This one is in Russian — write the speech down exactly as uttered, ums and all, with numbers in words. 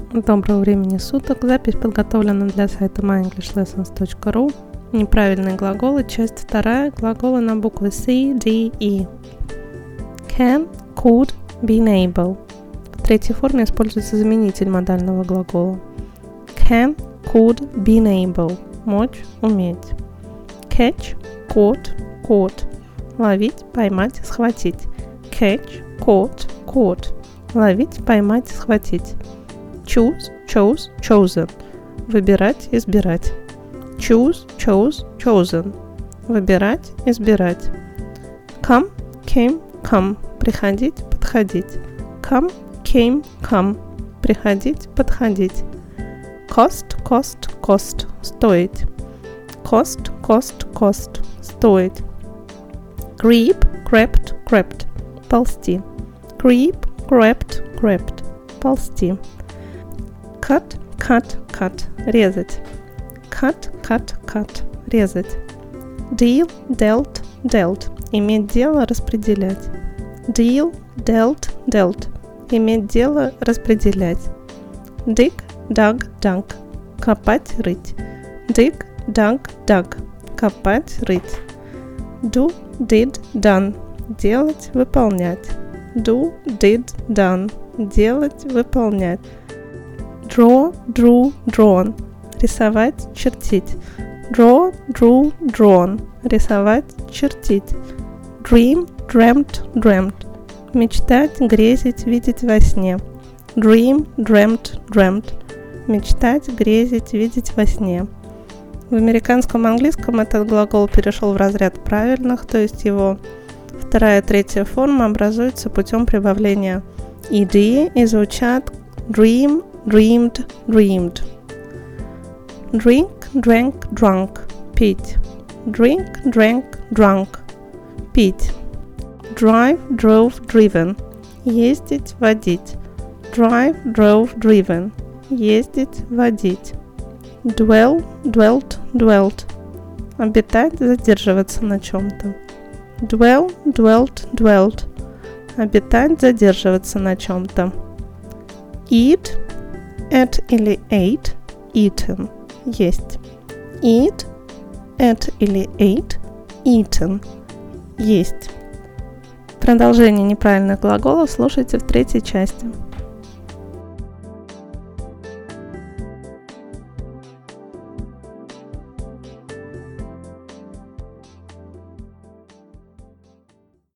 Доброго времени суток. Запись подготовлена для сайта my english lessons точка ru. Неправильные глаголы. Часть вторая. Глаголы на буквы C, D, E. Can, could, been able. В третьей форме используется заменитель модального глагола. Can, could, been able. Мочь, уметь. Catch, caught, caught. Ловить, поймать, схватить. Catch, caught, caught. Ловить, поймать, схватить. Choose, chose, chosen. Выбирать, избирать. Choose, chose, chosen. Выбирать, избирать. Come, came, come. Приходить, подходить. Come, came, come. Приходить, подходить. Cost, cost, cost. Стоить. Cost, cost, cost. Стоить. Creep, crept, crept. Ползти. Creep, crept, crept. Ползти. Cut, cut, cut. Резать. Cut, cut, cut. Резать. Deal, dealt, dealt. Иметь дело, распределять. Deal, dealt, dealt. Иметь дело, распределять. Dig, dug, dug. Копать, рыть. Dig, dug, dug. Копать, рыть. Do, did, done. Делать, выполнять. Do, did, done. Делать, выполнять. Draw, drew, drawn. Рисовать, чертить. Draw, drew, drawn. Рисовать, чертить. Dream, dreamt, dreamt. Мечтать, грезить, видеть во сне. Dream, dreamt, dreamt. Мечтать, грезить, видеть во сне. В американском английском этот глагол перешел в разряд правильных, то есть его вторая и третья форма образуются путем прибавления ed и звучат dream, dreamed, dreamed. Drink, drank, drunk. Пить. Drink, drank, drunk. Пить. Drive, drove, driven. Ездить, водить. Drive, drove, driven. Ездить, водить. Dwell, dwelt, dwelt. Обитать, задерживаться на чем-то. Dwell, dwelt, dwelt. Обитать, задерживаться на чем-то. Eat, ate или ate, eaten. Есть. Eat, ate или ate, eaten. Есть. Продолжение неправильных глаголов слушайте в третьей части.